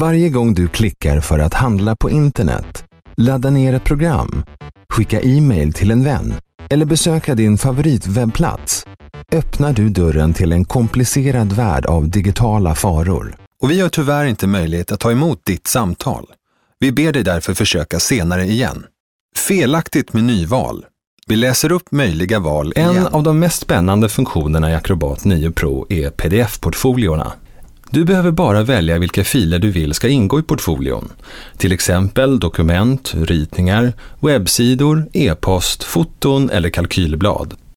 Varje gång du klickar för att handla på internet, ladda ner ett program, skicka e-mail till en vän eller besöka din favoritwebbplats, öppnar du dörren till en komplicerad värld av digitala faror. Och vi har tyvärr inte möjlighet att ta emot ditt samtal. Vi ber dig därför försöka senare igen. Felaktigt menyval. Vi läser upp möjliga val igen. En av de mest spännande funktionerna i Acrobat 9 Pro är PDF-portfoliorna. Du behöver bara välja vilka filer du vill ska ingå i portfolion. Till exempel dokument, ritningar, webbsidor, e-post, foton eller kalkylblad.